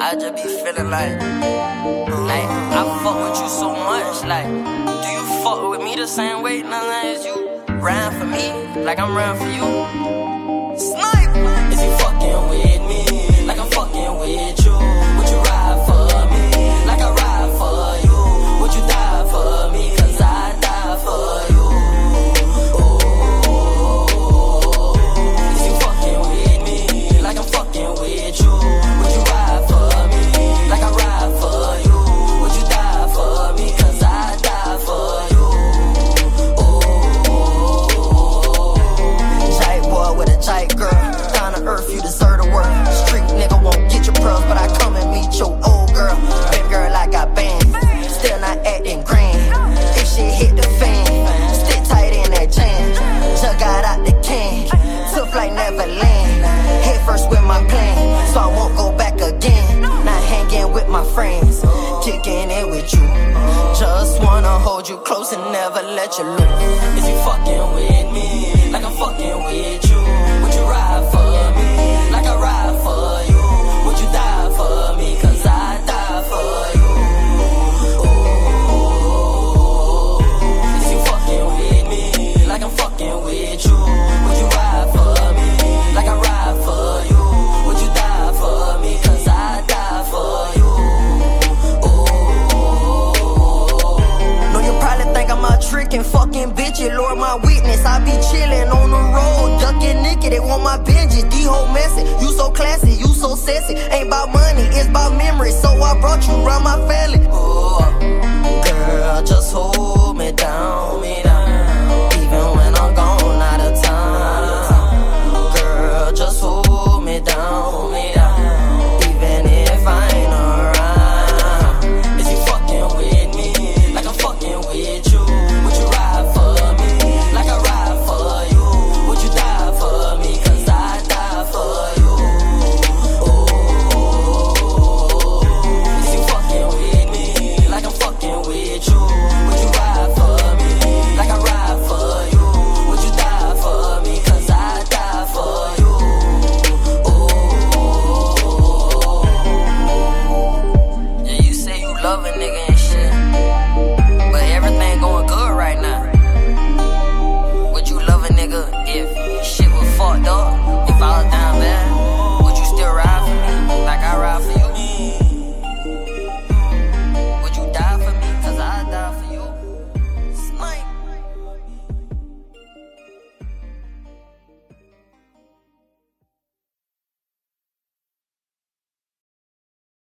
I just be feeling like I fuck with you so much. Like, do you fuck with me the same way, nothing as you ran for me, like I'm running for you? Snipe! Is you fucking with me, like I'm fucking with you? Would you ride for me, like I ride for you? Would you die for me, cause I die for you? Is you fucking with me, like I'm fucking with you? Would you ride for me, like I ride for you? Would you die for me, cause I die for you? Giant boy with a giant girl, down to earth, you deserve the world. Street nigga won't get your pearls, but I come and meet your old girl. Baby girl, I got bands, still not acting grand. If shit hit the fan, stick tight in that jam. Just got out the can, took like Neverland. Head first with my plan, so I won't go back again. Not hanging with my friends, kicking it with you. Just wanna hold you close and never let you loose. Is you fucking with me, like I'm fucking with you? Would you ride for me, like I ride for you? Would you die for me, cause I die for you? Is you fucking with me, like I'm fucking with you? Would you ride for me, like I ride for you? Would you die for me, cause I die for you? Know you probably think I'm out tricking, fucking bitch, you Lord my witness. I be chillin' on the road, ducking nigga, they want my binges. D-ho messy, you so classy, you so sassy. Ain't about money, it's about memory, so I brought you around my family. Oh, girl, just hold me down, even when I'm gone out of town. Girl, just hold me down.